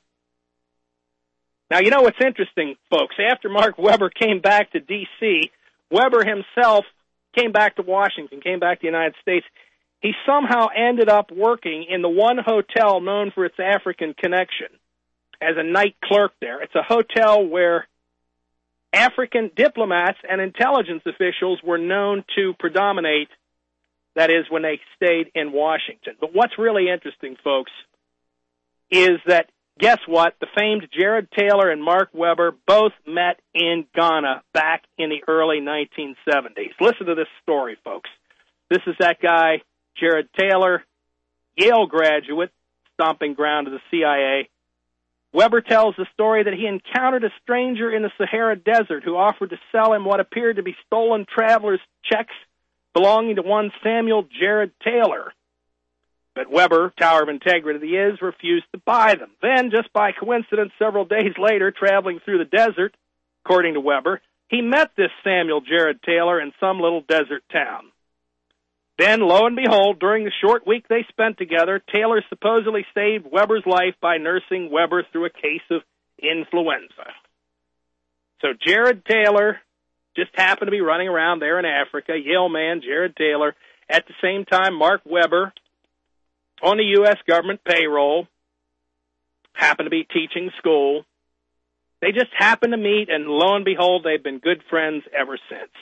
Now, you know what's interesting, folks? After Mark Weber came back to D C, Weber himself came back to Washington, came back to the United States. He somehow ended up working in the one hotel known for its African connection as a night clerk there. It's a hotel where African diplomats and intelligence officials were known to predominate, that is, when they stayed in Washington. But what's really interesting, folks, is that, guess what? The famed Jared Taylor and Mark Weber both met in Ghana back in the early nineteen seventies. Listen to this story, folks. This is that guy, Jared Taylor, Yale graduate, stomping ground of the C I A. Weber tells the story that he encountered a stranger in the Sahara Desert who offered to sell him what appeared to be stolen traveler's checks belonging to one Samuel Jared Taylor. But Weber, Tower of Integrity that he is, refused to buy them. Then, just by coincidence, several days later, traveling through the desert, according to Weber, he met this Samuel Jared Taylor in some little desert town. Then, lo and behold, during the short week they spent together, Taylor supposedly saved Weber's life by nursing Weber through a case of influenza. So Jared Taylor just happened to be running around there in Africa, Yale man Jared Taylor. At the same time, Mark Weber, on the U S government payroll, happened to be teaching school. They just happened to meet, and lo and behold, they've been good friends ever since.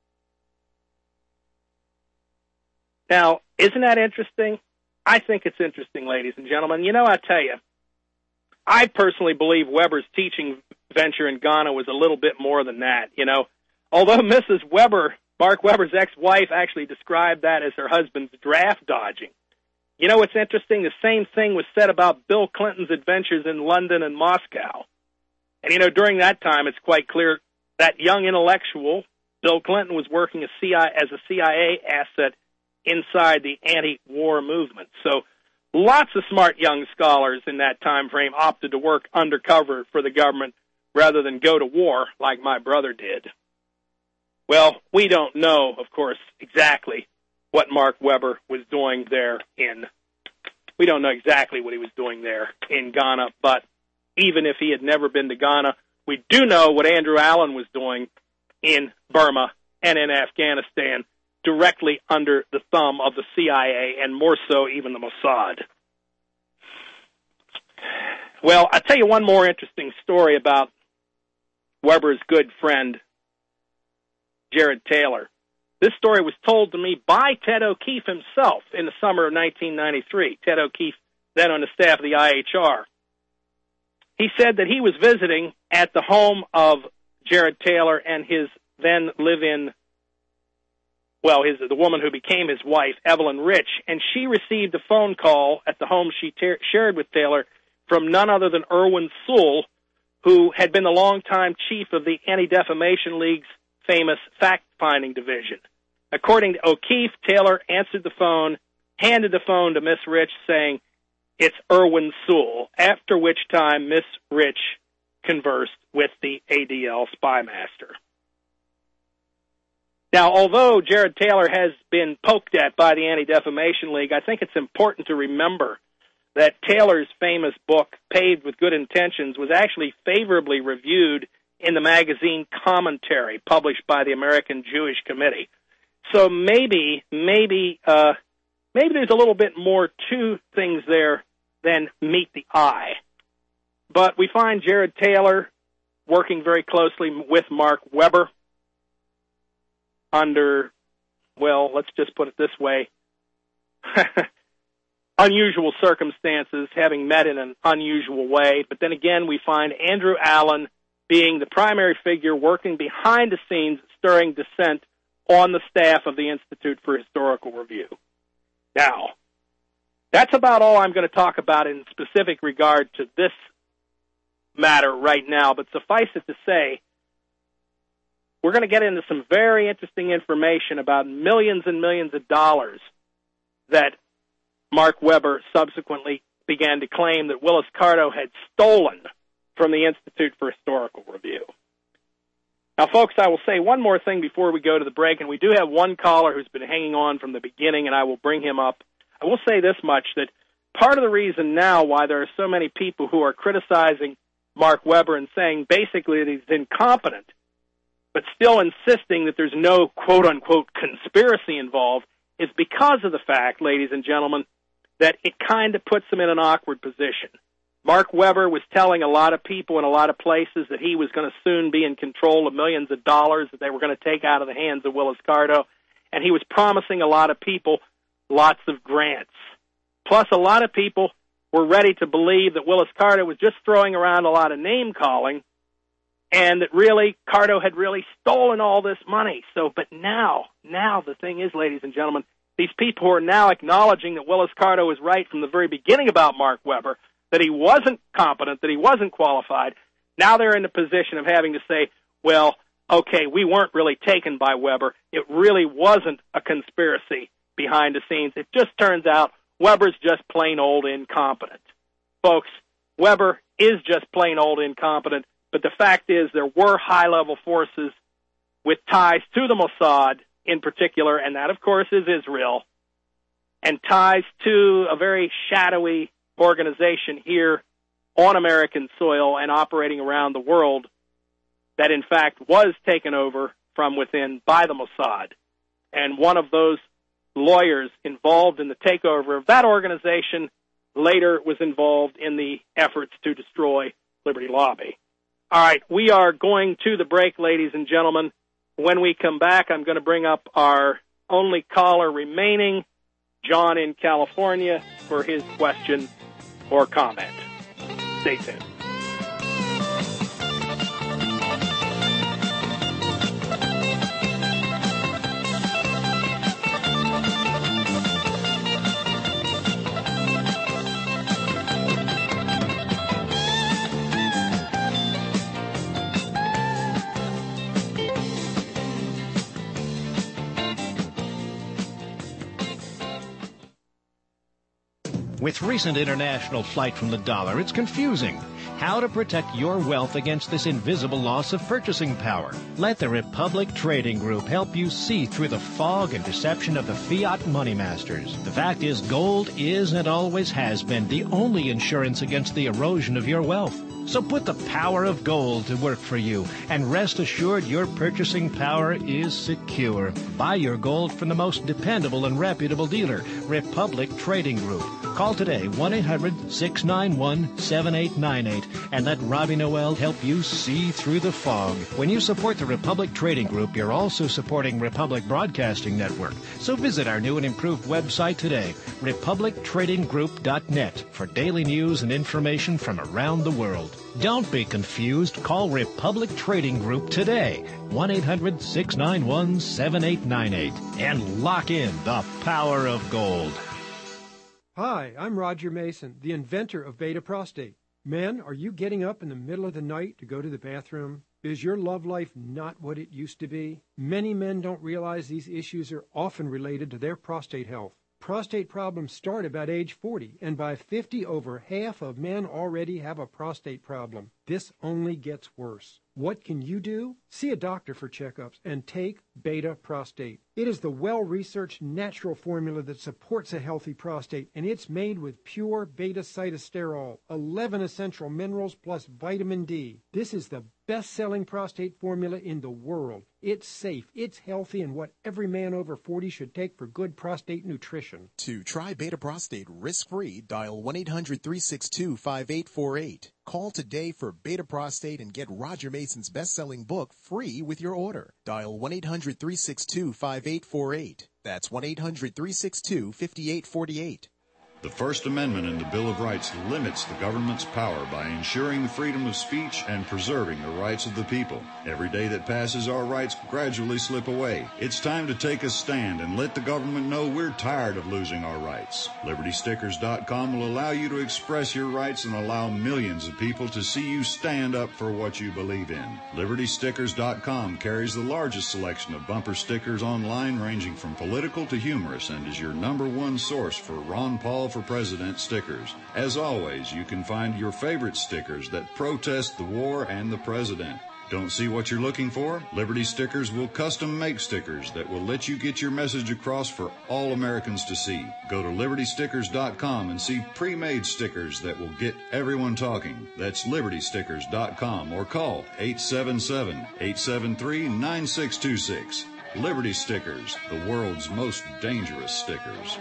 Now, isn't that interesting? I think it's interesting, ladies and gentlemen. You know, I tell you, I personally believe Weber's teaching venture in Ghana was a little bit more than that, you know. Although Missus Weber, Mark Weber's ex-wife, actually described that as her husband's draft dodging. You know what's interesting? The same thing was said about Bill Clinton's adventures in London and Moscow. And, you know, during that time, it's quite clear that young intellectual, Bill Clinton, was working as, C I A, as a C I A asset inside the anti-war movement. So lots of smart young scholars in that time frame opted to work undercover for the government rather than go to war like my brother did. Well, we don't know, of course, exactly what Mark Weber was doing there in, we don't know exactly what he was doing there in Ghana, but even if he had never been to Ghana, we do know what Andrew Allen was doing in Burma and in Afghanistan, directly under the thumb of the C I A, and more so even the Mossad. Well, I'll tell you one more interesting story about Weber's good friend, Jared Taylor. This story was told to me by Ted O'Keefe himself in the summer of nineteen ninety-three. Ted O'Keefe, then on the staff of the I H R. He said that he was visiting at the home of Jared Taylor and his then live-in, well, his, the woman who became his wife, Evelyn Rich, and she received a phone call at the home she ter- shared with Taylor from none other than Irwin Sewell, who had been the longtime chief of the Anti-Defamation League's famous fact-finding division. According to O'Keefe, Taylor answered the phone, handed the phone to Miss Rich, saying, "It's Irwin Sewell," after which time Miss Rich conversed with the A D L spy master. Now, although Jared Taylor has been poked at by the Anti-Defamation League, I think it's important to remember that Taylor's famous book, Paved with Good Intentions, was actually favorably reviewed in the magazine Commentary, published by the American Jewish Committee. So maybe, maybe, uh, maybe there's a little bit more to things there than meet the eye. But we find Jared Taylor working very closely with Mark Weber under, well, let's just put it this way, unusual circumstances, having met in an unusual way. But then again, we find Andrew Allen being the primary figure working behind the scenes, stirring dissent on the staff of the Institute for Historical Review. Now, that's about all I'm going to talk about in specific regard to this matter right now, but suffice it to say, we're going to get into some very interesting information about millions and millions of dollars that Mark Weber subsequently began to claim that Willis Carto had stolen from the Institute for Historical Review. Now, folks, I will say one more thing before we go to the break, and we do have one caller who's been hanging on from the beginning, and I will bring him up. I will say this much, that part of the reason now why there are so many people who are criticizing Mark Weber and saying basically that he's incompetent, but still insisting that there's no quote-unquote conspiracy involved, is because of the fact, ladies and gentlemen, that it kind of puts him in an awkward position. Mark Weber was telling a lot of people in a lot of places that he was going to soon be in control of millions of dollars that they were going to take out of the hands of Willis Carto, and he was promising a lot of people lots of grants. Plus, a lot of people were ready to believe that Willis Carto was just throwing around a lot of name-calling, and that really Carto had really stolen all this money. So, but now, now the thing is, ladies and gentlemen, these people are now acknowledging that Willis Carto was right from the very beginning about Mark Weber, that he wasn't competent, that he wasn't qualified. Now they're in the position of having to say, well, okay, we weren't really taken by Weber. It really wasn't a conspiracy behind the scenes. It just turns out Weber's just plain old incompetent. Folks, Weber is just plain old incompetent, but the fact is there were high-level forces with ties to the Mossad in particular, and that, of course, is Israel, and ties to a very shadowy organization here on American soil and operating around the world that, in fact, was taken over from within by the Mossad. And one of those lawyers involved in the takeover of that organization later was involved in the efforts to destroy Liberty Lobby. All right, we are going to the break, ladies and gentlemen. When we come back, I'm going to bring up our only caller remaining, John in California, for his question or comment. Stay tuned. With recent international flight from the dollar, it's confusing. How to protect your wealth against this invisible loss of purchasing power. Let the Republic Trading Group help you see through the fog and deception of the fiat money masters. The fact is, gold is and always has been the only insurance against the erosion of your wealth. So put the power of gold to work for you, and rest assured your purchasing power is secure. Buy your gold from the most dependable and reputable dealer, Republic Trading Group. Call today, one eight hundred, six nine one, seven eight nine eight, and let Robbie Noel help you see through the fog. When you support the Republic Trading Group, you're also supporting Republic Broadcasting Network. So visit our new and improved website today, republic trading group dot net, for daily news and information from around the world. Don't be confused. Call Republic Trading Group today, one eight hundred, six nine one, seven eight nine eight, and lock in the power of gold. Hi, I'm Roger Mason, the inventor of Beta Prostate. Men, are you getting up in the middle of the night to go to the bathroom? Is your love life not what it used to be? Many men don't realize these issues are often related to their prostate health. Prostate problems start about age forty, and by fifty, over half of men already have a prostate problem. This only gets worse. What can you do? See a doctor for checkups and take Beta Prostate. It is the well-researched natural formula that supports a healthy prostate, and it's made with pure beta-cytosterol, eleven essential minerals plus vitamin D. This is the best-selling prostate formula in the world. It's safe, it's healthy, and what every man over forty should take for good prostate nutrition. To try Beta Prostate risk-free, dial one eight hundred, three six two, five eight four eight. Call today for Beta Prostate and get Roger Mason's best-selling book free with your order. Dial one eight hundred, three six two, five eight four eight. That's one eight hundred, three six two, five eight four eight. The First Amendment in the Bill of Rights limits the government's power by ensuring the freedom of speech and preserving the rights of the people. Every day that passes, our rights gradually slip away. It's time to take a stand and let the government know we're tired of losing our rights. Liberty Stickers dot com will allow you to express your rights and allow millions of people to see you stand up for what you believe in. Liberty Stickers dot com carries the largest selection of bumper stickers online, ranging from political to humorous, and is your number one source for Ron Paul for President stickers. As always, you can find your favorite stickers that protest the war and the president. Don't see what you're looking for? Liberty Stickers will custom make stickers that will let you get your message across for all Americans to see. Go to Liberty Stickers dot com and see pre-made stickers that will get everyone talking. That's Liberty Stickers dot com, or call eight seven seven, eight seven three, nine six two six. Liberty Stickers, the world's most dangerous stickers.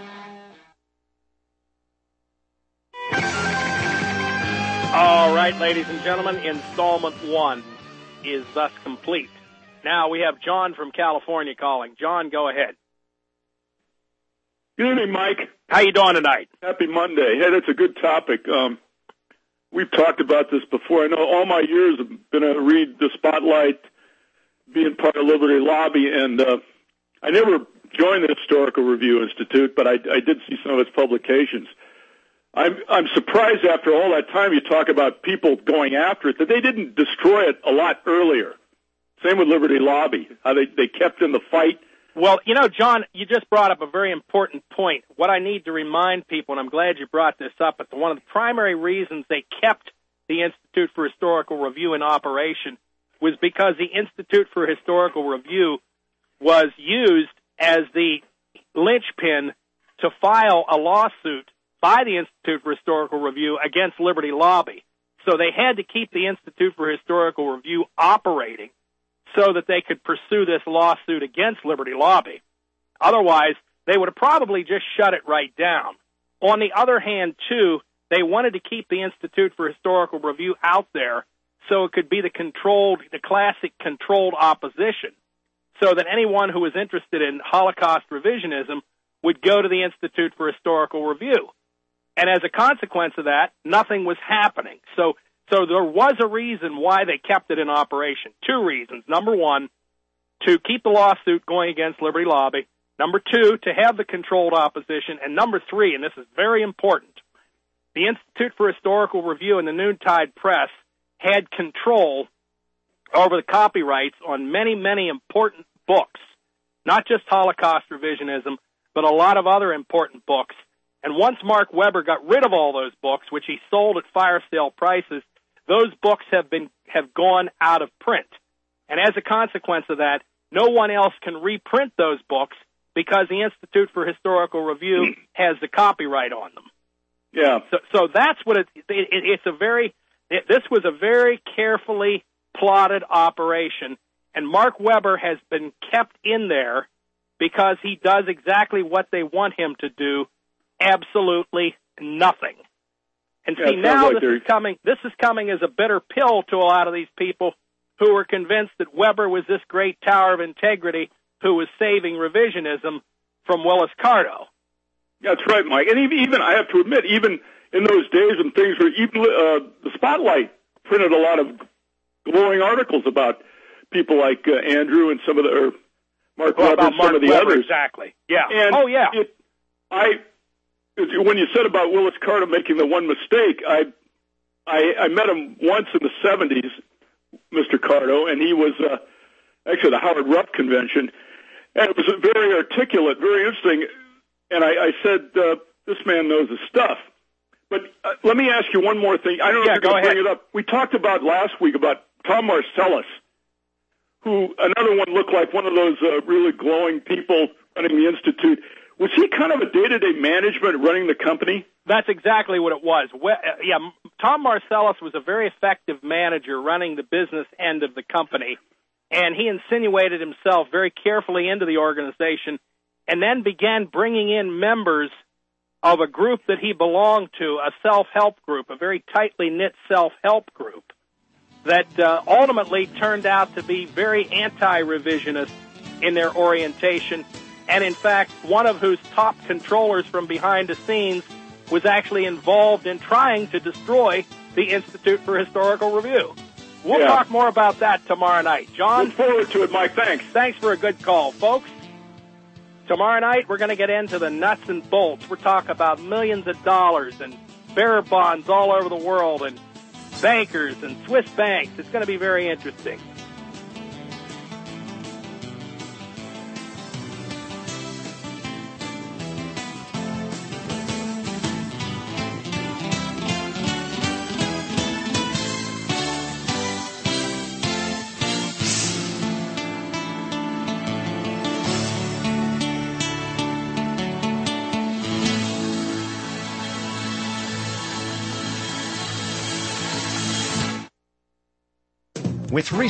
All right, ladies and gentlemen, installment one is thus complete. Now we have John from California calling. John, go ahead. Good evening, Mike. How you doing tonight? Happy Monday. Hey, that's a good topic. Um, we've talked about this before. I know all my years have been to read the Spotlight, being part of Liberty Lobby, and uh, I never joined the Historical Review Institute, but I, I did see some of its publications. I'm, I'm surprised after all that time you talk about people going after it, that they didn't destroy it a lot earlier. Same with Liberty Lobby, how they, they kept in the fight. Well, you know, John, you just brought up a very important point. What I need to remind people, and I'm glad you brought this up, but one of the primary reasons they kept the Institute for Historical Review in operation was because the Institute for Historical Review was used as the linchpin to file a lawsuit by the Institute for Historical Review against Liberty Lobby. So they had to keep the Institute for Historical Review operating so that they could pursue this lawsuit against Liberty Lobby. Otherwise, they would have probably just shut it right down. On the other hand, too, they wanted to keep the Institute for Historical Review out there so it could be the controlled, the classic controlled opposition, so that anyone who was interested in Holocaust revisionism would go to the Institute for Historical Review. And as a consequence of that, nothing was happening. So, so there was a reason why they kept it in operation. Two reasons. Number one, to keep the lawsuit going against Liberty Lobby. Number two, to have the controlled opposition. And number three, and this is very important, the Institute for Historical Review and the Noontide Press had control over the copyrights on many, many important books, not just Holocaust revisionism, but a lot of other important books. And once Mark Weber got rid of all those books, which he sold at fire sale prices, those books have been have gone out of print. And as a consequence of that, no one else can reprint those books because the Institute for Historical Review has the copyright on them. Yeah. So, so that's what it, it, it it's a very it, this was a very carefully plotted operation, and Mark Weber has been kept in there because he does exactly what they want him to do. Absolutely nothing. And yeah, see, now like this they're... is coming this is coming as a bitter pill to a lot of these people who were convinced that Weber was this great tower of integrity who was saving revisionism from Willis Carto. That's right, Mike. And even, even I have to admit, even in those days when things were, even uh, the Spotlight printed a lot of glowing articles about people like uh, Andrew and some of the, or Mark well, Weber and some Mark of the Weber, others. Exactly. Yeah. And oh, yeah. It, I, when you said about Willis Carto making the one mistake, I, I, I met him once in the seventies, Mister Carto, and he was uh, actually at the Howard Rupp convention, and it was very articulate, very interesting. And I, I said, uh, this man knows his stuff. But uh, let me ask you one more thing. I don't know yeah, if you're going to bring it up. We talked about last week about Tom Marcellus, who another one looked like one of those uh, really glowing people running the Institute. Was he kind of a day-to-day management running the company? That's exactly what it was. Well, uh, yeah, Tom Marcellus was a very effective manager running the business end of the company, and he insinuated himself very carefully into the organization and then began bringing in members of a group that he belonged to, a self-help group, a very tightly knit self-help group that uh, ultimately turned out to be very anti-revisionist in their orientation. And in fact, one of whose top controllers from behind the scenes was actually involved in trying to destroy the Institute for Historical Review. We'll yeah. talk more about that tomorrow night. John? Look forward to it, Mike. Thanks. Thanks for a good call, folks. Tomorrow night, we're going to get into the nuts and bolts. We're talking about millions of dollars and bearer bonds all over the world and bankers and Swiss banks. It's going to be very interesting. With